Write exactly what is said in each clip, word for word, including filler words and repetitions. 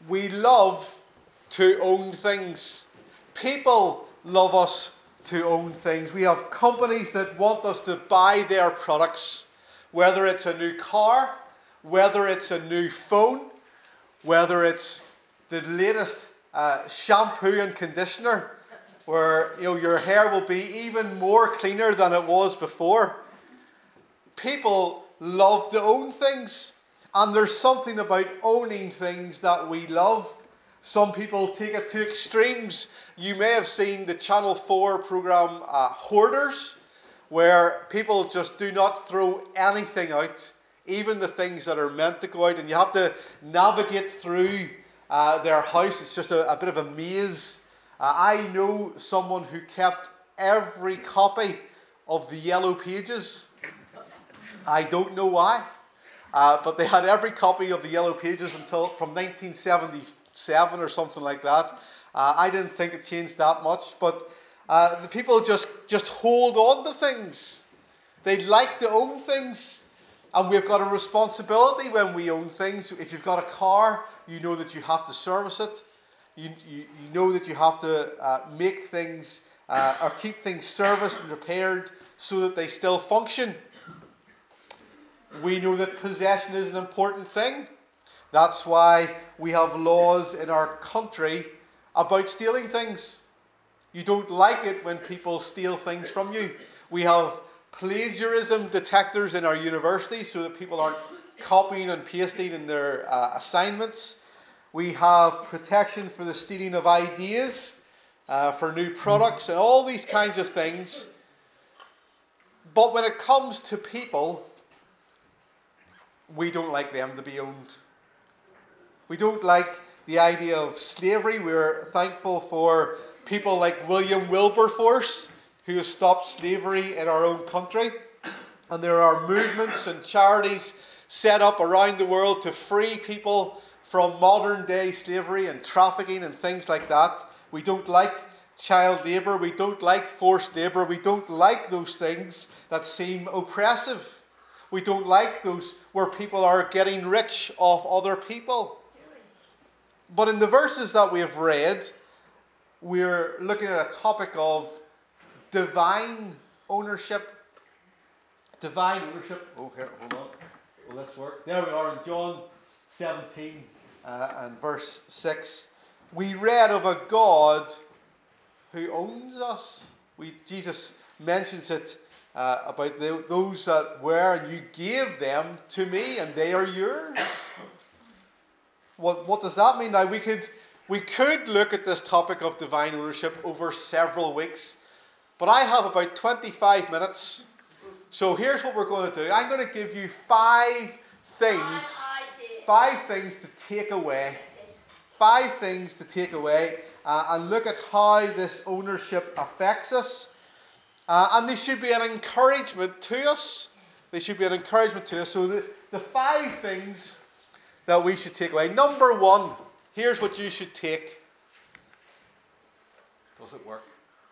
We love to own things. People love us to own things. We have companies that want us to buy their products, whether it's a new car, whether it's a new phone, whether it's the latest uh, shampoo and conditioner, where you know your hair will be even more cleaner than it was before. People love to own things, and there's something about owning things that we love. Some people take it to extremes. You may have seen the Channel four program uh, Hoarders, where people just do not throw anything out, even the things that are meant to go out, and you have to navigate through uh, their house. It's just a, a bit of a maze. Uh, I know someone who kept every copy of the Yellow Pages. I don't know why, uh, but they had every copy of the Yellow Pages until from nineteen seventy-seven or something like that. Uh, I didn't think it changed that much, but uh, the people just, just hold on to things. They like to own things, and we've got a responsibility when we own things. If you've got a car, you know that you have to service it. You, you, you know that you have to uh, make things uh, or keep things serviced and repaired so that they still function. We know that possession is an important thing. That's why we have laws in our country about stealing things. You don't like it when people steal things from you. We have plagiarism detectors in our universities so that people aren't copying and pasting in their uh, assignments. We have protection for the stealing of ideas, uh, for new products, and all these kinds of things. But when it comes to people, we don't like them to be owned. We don't like the idea of slavery. We're thankful for people like William Wilberforce, who has stopped slavery in our own country. And there are movements and charities set up around the world to free people from modern day slavery and trafficking and things like that. We don't like child labour. We don't like forced labour. We don't like those things that seem oppressive. We don't like those where people are getting rich off other people. But in the verses that we have read, we're looking at a topic of divine ownership. Divine ownership. Oh, here, hold on. Will this work? There we are in John seventeen uh, and verse six. We read of a God who owns us. We, Jesus mentions it uh, about the, those that were, and you gave them to me, and they are yours. What, what does that mean? Now, we could, we could look at this topic of divine ownership over several weeks, but I have about twenty-five minutes. So here's what we're going to do. I'm going to give you five things, five things to take away, five things to take away, uh, and look at how this ownership affects us. Uh, and they should be an encouragement to us. They should be an encouragement to us. So the, the five things that we should take away. Number one, here's what you should take. Does it work?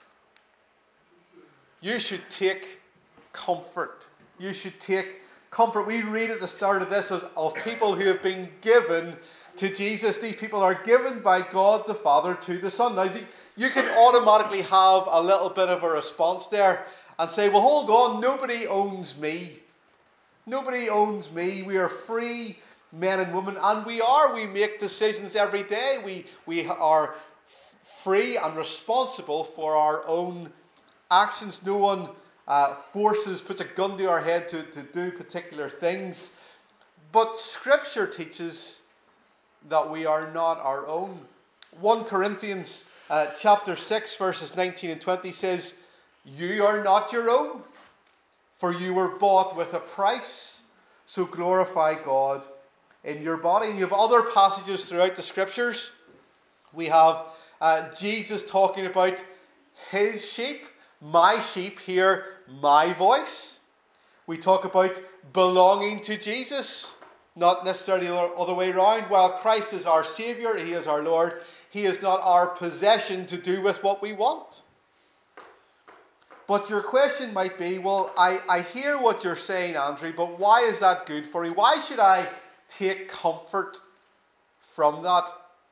You should take comfort. You should take comfort. We read at the start of this as, of people who have been given to Jesus. These people are given by God the Father to the Son. Now, the, you can automatically have a little bit of a response there and say, well, hold on, nobody owns me. Nobody owns me. We are free men and women, and we are. We make decisions every day. We, we are free and responsible for our own actions. No one uh, forces, puts a gun to our head to, to do particular things. But Scripture teaches that we are not our own. First Corinthians uh, chapter six, verses nineteen and twenty says, you are not your own, for you were bought with a price. So glorify God in your body. And you have other passages throughout the Scriptures. We have uh, Jesus talking about his sheep. My sheep hear my voice. We talk about belonging to Jesus, not necessarily the other way around. While Christ is our Saviour, he is our Lord, he is not our possession to do with what we want. But your question might be, well, I, I hear what you're saying, Andrew, but why is that good for me? Why should I take comfort from that?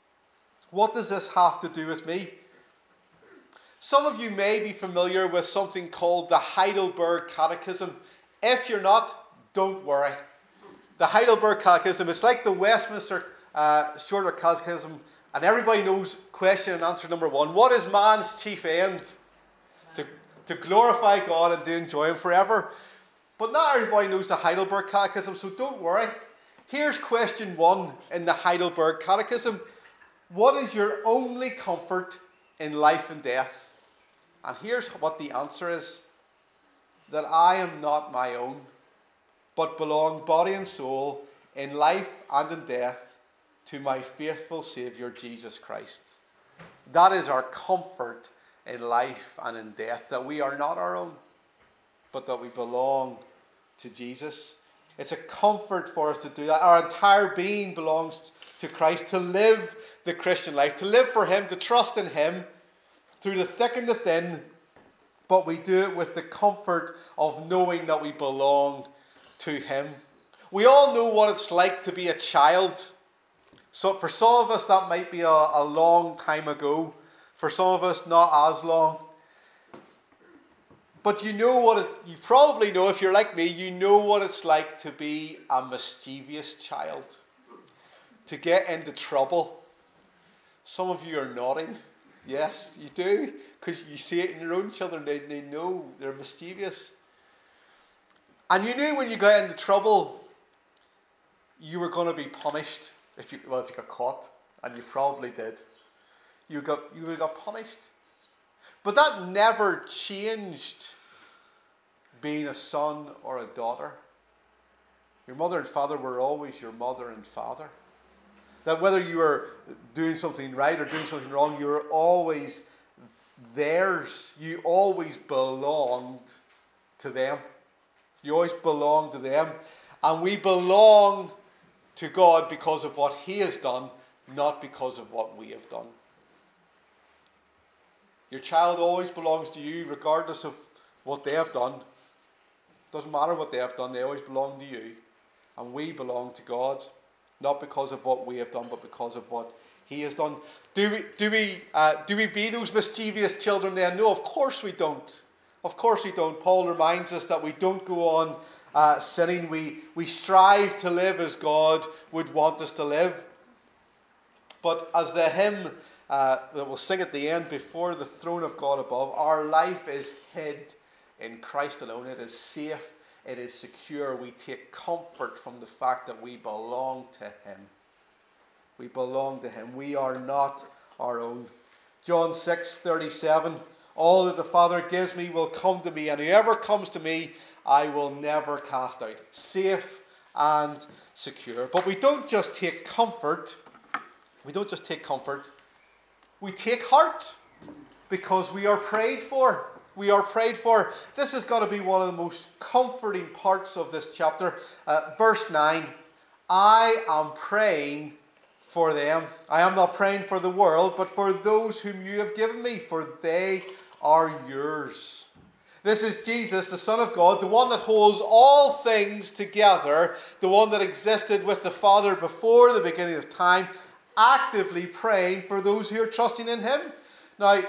What does this have to do with me? Some of you may be familiar with something called the Heidelberg Catechism. If you're not, don't worry. The Heidelberg Catechism, it's like the Westminster uh, Shorter Catechism, and everybody knows question and answer number one. What is man's chief end? To, to glorify God and to enjoy Him forever. But not everybody knows the Heidelberg Catechism, so don't worry. Here's question one in the Heidelberg Catechism. What is your only comfort in life and death? And here's what the answer is. That I am not my own, but belong body and soul, in life and in death, to my faithful Saviour Jesus Christ. That is our comfort in life and in death, that we are not our own, but that we belong to Jesus. It's a comfort for us to do that. Our entire being belongs to Christ, to live the Christian life, to live for Him, to trust in Him through the thick and the thin, but we do it with the comfort of knowing that we belong to Him. We all know what it's like to be a child. So for some of us that might be a, a long time ago. For some of us not as long. But you know what it, you probably know, if you're like me, you know what it's like to be a mischievous child. To get into trouble. Some of you are nodding. Yes, you do. Because you see it in your own children. They, they know they're mischievous. And you knew when you got into trouble, you were going to be punished. If you, well, if you got caught. And you probably did. You got, you would have got punished. But that never changed being a son or a daughter. Your mother and father were always your mother and father. That whether you were doing something right or doing something wrong, you were always theirs. You always belonged to them. You always belonged to them. And we belong to God because of what He has done, not because of what we have done. Your child always belongs to you regardless of what they have done. Doesn't matter what they have done, they always belong to you. And we belong to God, not because of what we have done, but because of what He has done. Do we, do we, uh, do we be those mischievous children then? No, of course we don't. Of course we don't. Paul reminds us that we don't go on uh, sinning. We, we strive to live as God would want us to live. But as the hymn uh, that we'll sing at the end, before the throne of God above, our life is hid in Christ alone. It is safe. It is secure. We take comfort from the fact that we belong to Him. We belong to Him. We are not our own. John six thirty-seven. All that the Father gives me will come to me, and whoever comes to me, I will never cast out. Safe and secure. But we don't just take comfort. We don't just take comfort. We take heart, because we are prayed for. We are prayed for. This has got to be one of the most comforting parts of this chapter. Uh, verse nine. I am praying for them. I am not praying for the world, but for those whom you have given me, for they are yours. This is Jesus, the Son of God, the one that holds all things together, the one that existed with the Father before the beginning of time, actively praying for those who are trusting in Him. Now,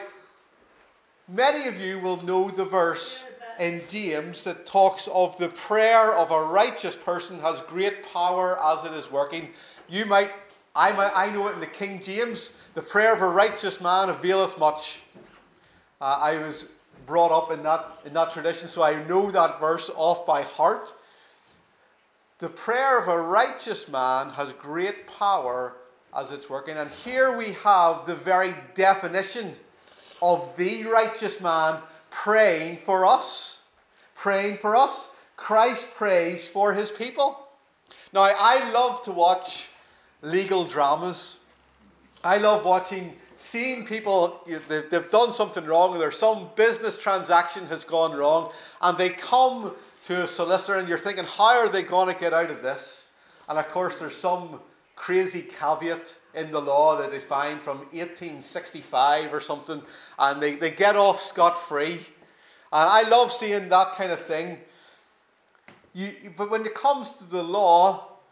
many of you will know the verse in James that talks of the prayer of a righteous person has great power as it is working. You might, I might, I know it in the King James, the prayer of a righteous man availeth much. Uh, I was brought up in that, in that tradition, so I know that verse off by heart. The prayer of a righteous man has great power as it's working. And here we have the very definition of the righteous man praying for us. Praying for us. Christ prays for His people. Now, I love to watch legal dramas. I love watching, seeing people, they've, they've done something wrong, or some business transaction has gone wrong, and they come to a solicitor, and you're thinking, how are they going to get out of this? And of course, there's some crazy caveat in the law that they find from eighteen sixty-five or something, and they, they get off scot-free. And I love seeing that kind of thing. You, but when it comes to the law,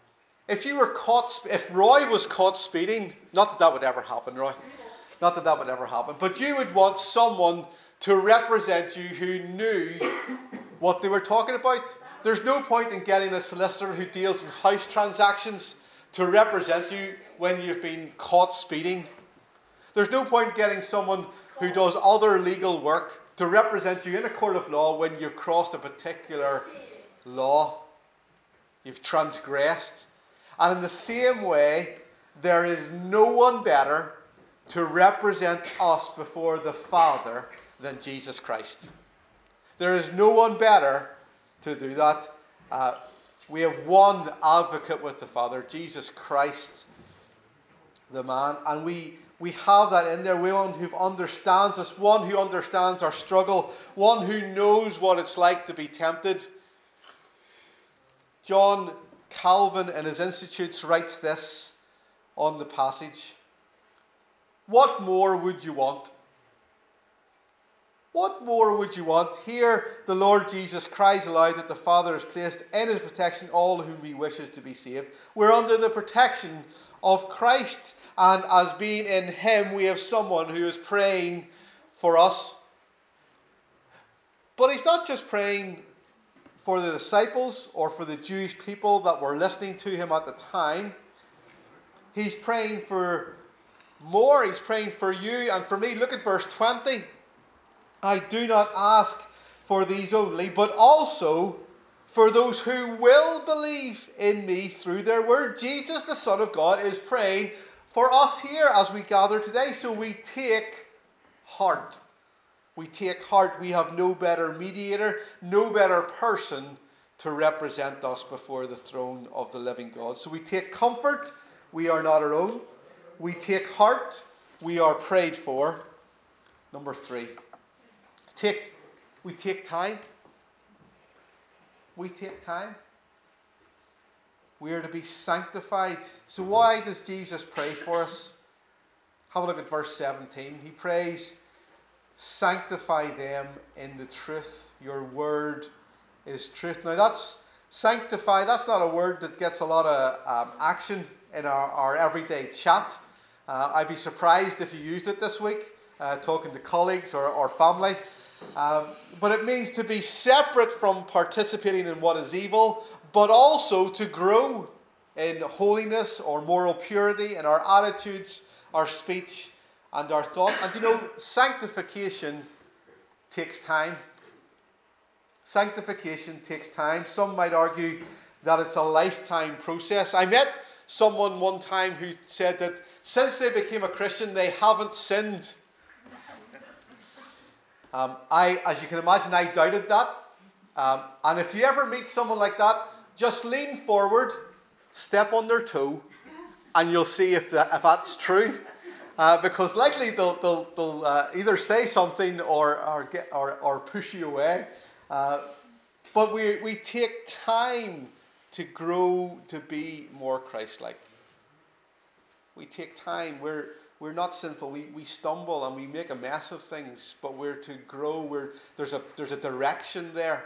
If you were caught, sp- if Roy was caught speeding, not that that would ever happen, Roy, not that that would ever happen, but you would want someone to represent you who knew what they were talking about. There's no point in getting a solicitor who deals in house transactions to represent you when you've been caught speeding. There's no point getting someone who does other legal work to represent you in a court of law when you've crossed a particular law. You've transgressed. And in the same way, there is no one better to represent us before the Father than Jesus Christ. There is no one better to do that. Uh, we have one advocate with the Father, Jesus Christ, the man. And we, we have that in there. We one who understands us, one who understands our struggle, one who knows what it's like to be tempted. John Calvin in his Institutes writes this on the passage. What more would you want? What more would you want? Here the Lord Jesus cries aloud that the Father has placed in his protection all whom he wishes to be saved. We're under the protection of Christ, and as being in him we have someone who is praying for us. But he's not just praying for the disciples or for the Jewish people that were listening to him at the time. He's praying for more. He's praying for you and for me. Look at verse twenty. I do not ask for these only, but also for those who will believe in me through their word. Jesus, the Son of God, is praying for us here as we gather today. So we take heart. We take heart. We have no better mediator, no better person to represent us before the throne of the living God. So we take comfort. We are not our own. We take heart. We are prayed for. Number three. Take, we take time. We take time. We are to be sanctified. So why does Jesus pray for us? Have a look at verse seventeen. He prays, sanctify them in the truth. Your word is truth. Now that's sanctify. That's not a word that gets a lot of um, action in our, our everyday chat. Uh, I'd be surprised if you used it this week, uh, talking to colleagues or, or family. Um, but it means to be separate from participating in what is evil, but also to grow in holiness or moral purity in our attitudes, our speech, and our thought. And you know, sanctification takes time. Sanctification takes time. Some might argue that it's a lifetime process. I met someone one time who said that since they became a Christian, they haven't sinned. Um, I, as you can imagine, I doubted that. Um, and if you ever meet someone like that, just lean forward, step on their toe, and you'll see if, that, if that's true. Uh, because likely they'll, they'll, they'll uh, either say something or, or, get, or, or push you away. Uh, but we, we take time to grow to be more Christ-like. We take time. We're, we're not sinful. We, we stumble and we make a mess of things, but we're to grow. We're, there's, a, there's a direction there.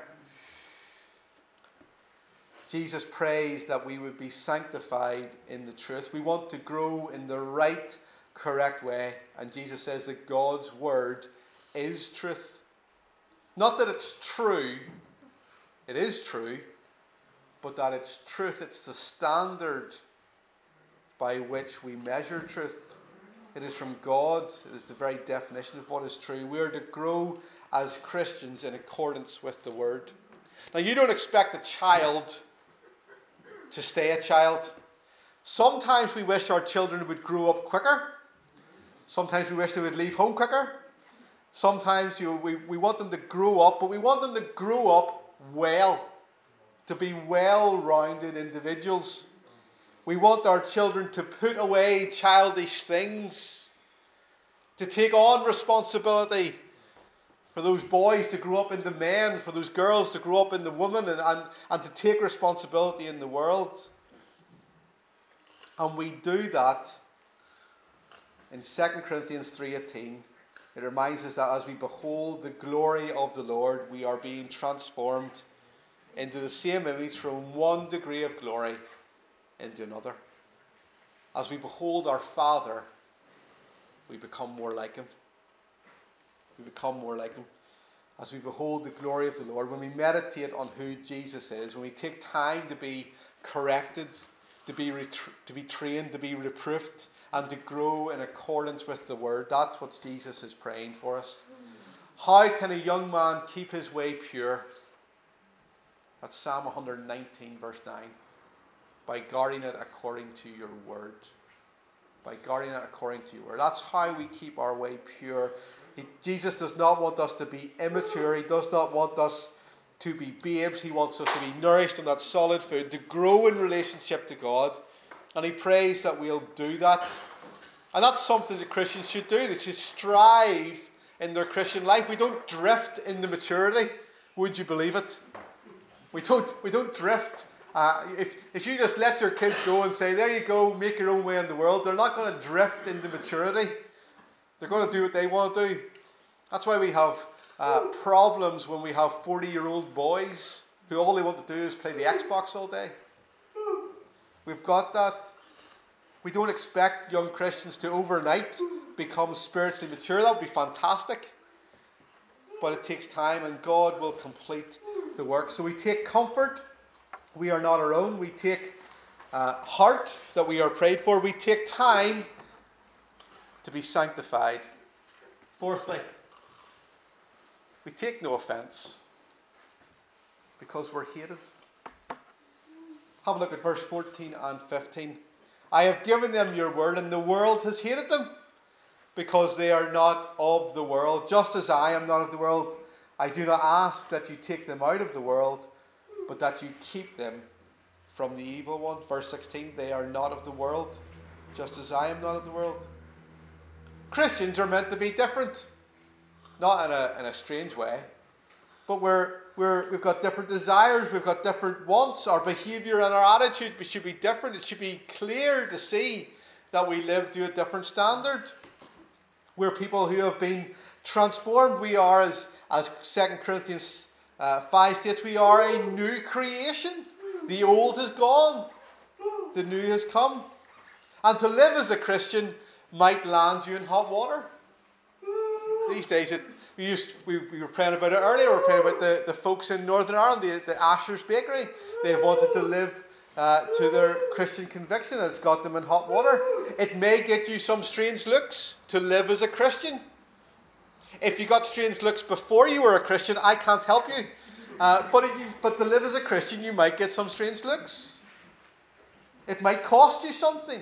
Jesus prays that we would be sanctified in the truth. We want to grow in the right, correct way. And Jesus says that God's word is truth. Not that it's true. It is true. But that it's truth. It's the standard by which we measure truth. It is from God. It is the very definition of what is true. We are to grow as Christians in accordance with the word. Now, you don't expect a child to stay a child. Sometimes we wish our children would grow up quicker. Sometimes we wish they would leave home quicker. Sometimes you know, we, we want them to grow up, but we want them to grow up well, to be well-rounded individuals. We want our children to put away childish things, to take on responsibility, for those boys to grow up into men, for those girls to grow up into women, and, and, and to take responsibility in the world. And we do that in Second Corinthians three eighteen. It reminds us that as we behold the glory of the Lord, we are being transformed into the same image from one degree of glory into another. As we behold our Father, we become more like him. We become more like him. As we behold the glory of the Lord, when we meditate on who Jesus is, when we take time to be corrected, to be retr- to be trained, to be reproved, and to grow in accordance with the Word, that's what Jesus is praying for us. How can a young man keep his way pure? That's Psalm one nineteen, verse nine. By guarding it according to your word. By guarding it according to your word. That's how we keep our way pure. He, Jesus does not want us to be immature. He does not want us to be babes. He wants us to be nourished on that solid food, to grow in relationship to God. And he prays that we'll do that. And that's something that Christians should do. They should strive in their Christian life. We don't drift into maturity. Would you believe it? We don't, we don't drift. Uh, if, if you just let your kids go and say, there you go, make your own way in the world, they're not going to drift into maturity. They're going to do what they want to do. That's why we have uh, problems when we have forty-year-old boys who all they want to do is play the Xbox all day. We've got that. We don't expect young Christians to overnight become spiritually mature. That would be fantastic. But it takes time, and God will complete the work. So we take comfort. We are not our own. We take uh, heart that we are prayed for. We take time to be sanctified. Fourthly, we take no offense because we're hated. Have a look at verse fourteen and fifteen. I have given them your word, and the world has hated them because they are not of the world, just as I am not of the world. I do not ask that you take them out of the world, but that you keep them from the evil one. Verse sixteen, they are not of the world, just as I am not of the world. Christians are meant to be different. Not in a, in a strange way, but we're, we're, we've got different desires, we've got different wants. Our behaviour and our attitude should be different. It should be clear to see that we live to a different standard. We're people who have been transformed. We are, as, as Second Corinthians uh, five states, we are a new creation. The old is gone. The new has come. And to live as a Christian might land you in hot water. These days, it, we, used, we, we were praying about it earlier. We were praying about the, the folks in Northern Ireland, the, the Asher's Bakery. They wanted to live uh, to their Christian conviction, and it's got them in hot water. It may get you some strange looks to live as a Christian. If you got strange looks before you were a Christian, I can't help you. Uh, but, it, but to live as a Christian, you might get some strange looks. It might cost you something.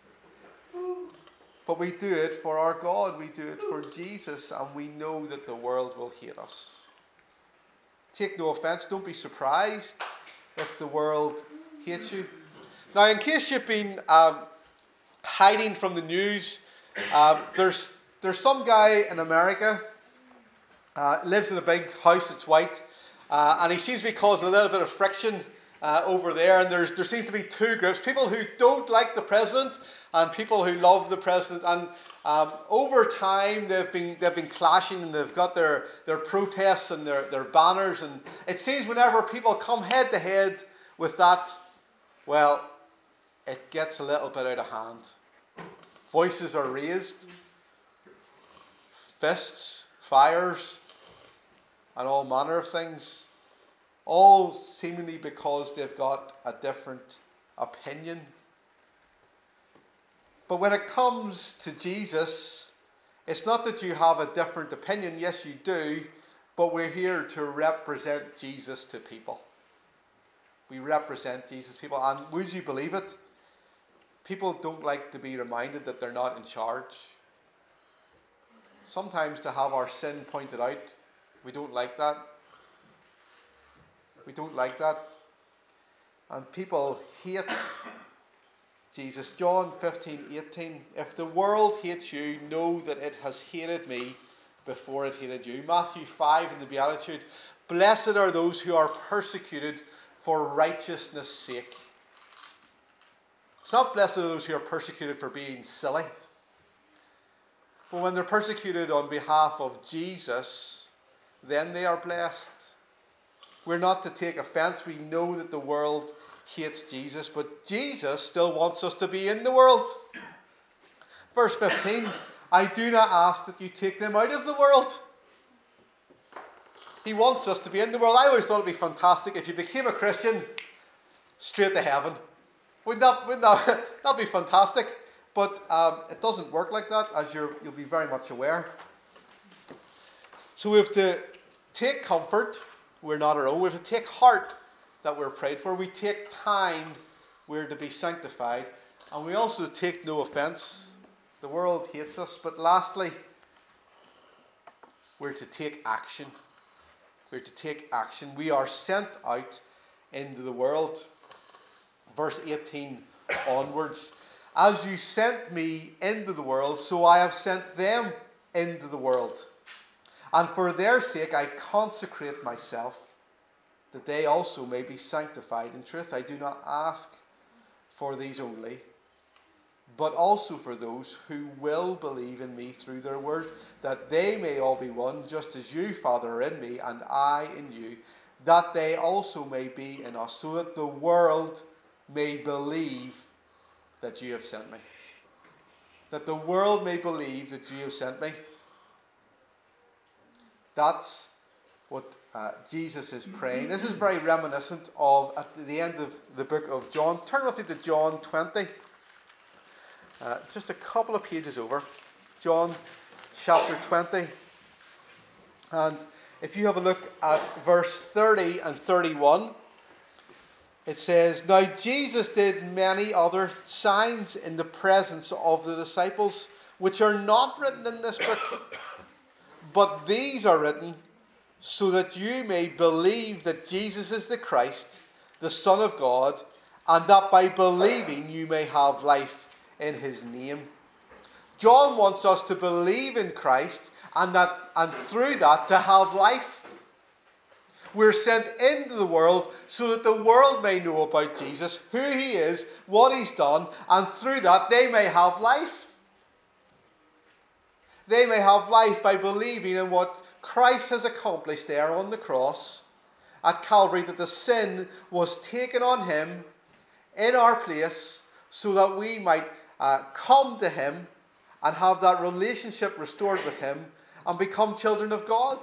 But we do it for our God. We do it for Jesus. And we know that the world will hate us. Take no offense. Don't be surprised if the world hates you. Now, in case you've been um, hiding from the news, uh, there's, there's some guy in America, uh, lives in a big house that's white, uh, and he seems to be causing a little bit of friction uh, over there. And there's, there seems to be two groups, people who don't like the president and people who love the president. And um, over time, they've been they've been clashing, and they've got their, their protests and their, their banners. And it seems whenever people come head to head with that, well, it gets a little bit out of hand. Voices are raised, fists, fires, and all manner of things. All seemingly because they've got a different opinion. But when it comes to Jesus, it's not that you have a different opinion. Yes, you do. But we're here to represent Jesus to people. We represent Jesus to people. And would you believe it? People don't like to be reminded that they're not in charge. Sometimes to have our sin pointed out, we don't like that. We don't like that. And people hate Jesus. John fifteen eighteen. If the world hates you, know that it has hated me before it hated you. Matthew five in the Beatitude. Blessed are those who are persecuted for righteousness' sake. It's not blessed are those who are persecuted for being silly. But when they're persecuted on behalf of Jesus, then they are blessed. We're not to take offense. We know that the world hates Jesus, but Jesus still wants us to be in the world. Verse fifteen, I do not ask that you take them out of the world. He wants us to be in the world. I always thought it would be fantastic if you became a Christian, straight to heaven. Wouldn't that, wouldn't that that'd be fantastic? But um, it doesn't work like that, as you're, you'll be very much aware. So we have to take comfort. We're not our own. We have to take heart that we're prayed for. We take time. We're to be sanctified. And we also take no offence. The world hates us. But lastly, we're to take action. We're to take action. We are sent out into the world. Verse eighteen onwards. As you sent me into the world, so I have sent them into the world. And for their sake I consecrate myself, that they also may be sanctified in truth. I do not ask for these only, but also for those who will believe in me through their word, that they may all be one, just as you, Father, are in me, and I in you, that they also may be in us, so that the world may believe that you have sent me. That the world may believe that you have sent me. That's what uh, Jesus is praying. This is very reminiscent of at the end of the book of John. Turn with me to John twenty. Uh, just a couple of pages over. John chapter twenty. And if you have a look at verse thirty and thirty-one, it says, Now Jesus did many other signs in the presence of the disciples, which are not written in this book, but these are written so that you may believe that Jesus is the Christ, the Son of God, and that by believing you may have life in his name. John wants us to believe in Christ, and that and through that to have life. We're sent into the world so that the world may know about Jesus, who he is, what he's done, and through that they may have life. They may have life by believing in what Christ has accomplished there on the cross at Calvary, that the sin was taken on him in our place so that we might uh, come to him and have that relationship restored with him and become children of God.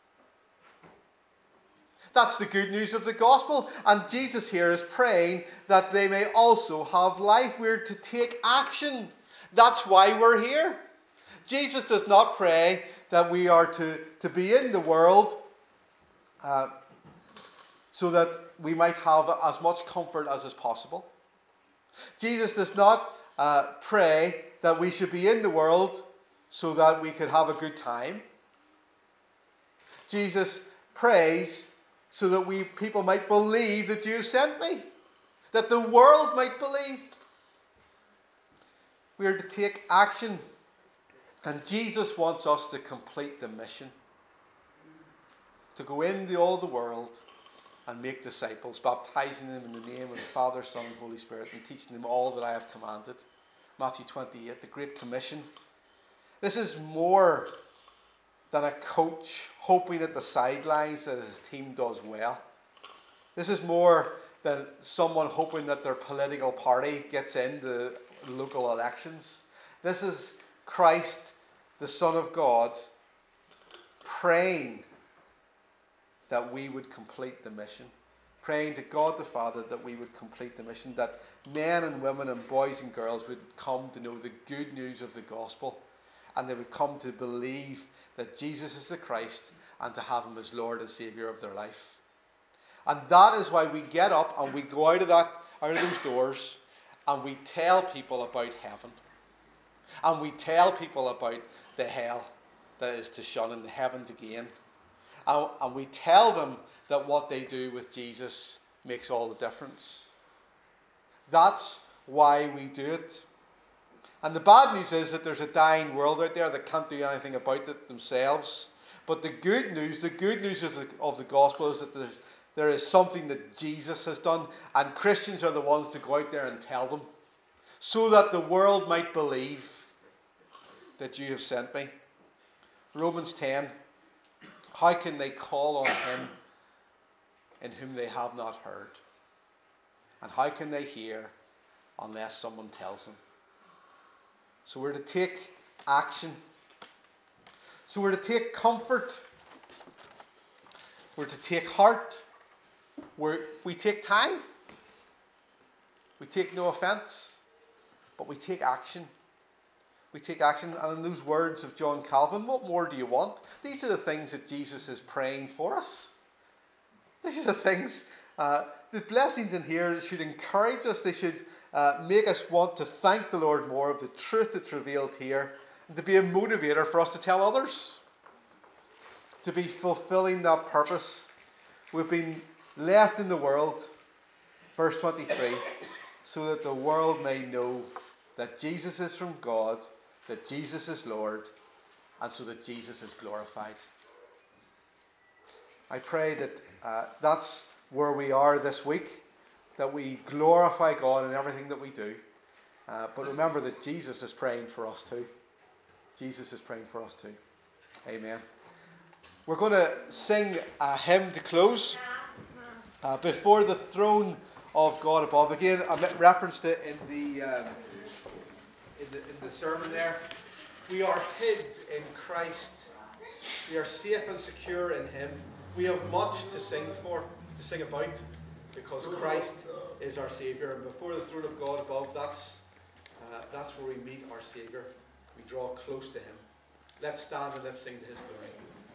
That's the good news of the gospel. And Jesus here is praying that they may also have life. We're to take action. That's why we're here. Jesus does not pray that we are to, to be in the world uh, so that we might have as much comfort as is possible. Jesus does not uh, pray that we should be in the world so that we could have a good time. Jesus prays so that we people might believe that you sent me. That the world might believe. We are to take action. And Jesus wants us to complete the mission. To go into all the world and make disciples, baptizing them in the name of the Father, Son, and Holy Spirit, and teaching them all that I have commanded. Matthew twenty-eight, the Great Commission. This is more than a coach hoping at the sidelines that his team does well. This is more than someone hoping that their political party gets into local elections. This is Christ, the Son of God, praying that we would complete the mission. Praying to God the Father that we would complete the mission, that men and women and boys and girls would come to know the good news of the gospel, and they would come to believe that Jesus is the Christ and to have him as Lord and Saviour of their life. And that is why we get up and we go out of that, out of those doors, and we tell people about heaven. And we tell people about the hell that is to shun and the heaven to gain. And, and we tell them that what they do with Jesus makes all the difference. That's why we do it. And the bad news is that there's a dying world out there that can't do anything about it themselves. But the good news, the good news of the, of the gospel is that there's, there is something that Jesus has done, and Christians are the ones to go out there and tell them, so that the world might believe that you have sent me. Romans ten, how can they call on him in whom they have not heard? And how can they hear unless someone tells them? So we're to take action. So we're to take comfort. We're to take heart. We're, we take time. We take no offence. But we take action. We take action. And in those words of John Calvin, what more do you want? These are the things that Jesus is praying for us. These are the things, uh, the blessings in here should encourage us. They should uh, make us want to thank the Lord more of the truth that's revealed here, and to be a motivator for us to tell others, to be fulfilling that purpose. We've been left in the world, verse twenty-three, so that the world may know that Jesus is from God, that Jesus is Lord, and so that Jesus is glorified. I pray that uh, that's where we are this week, that we glorify God in everything that we do. Uh, but remember that Jesus is praying for us too. Jesus is praying for us too. Amen. We're going to sing a hymn to close. Uh, before the throne of God above. Again, I referenced it in the, um, in the in the sermon there. We are hid in Christ. We are safe and secure in Him. We have much to sing for, to sing about, because Christ is our Saviour. And before the throne of God above, that's uh, that's where we meet our Saviour. We draw close to Him. Let's stand and let's sing to His glory.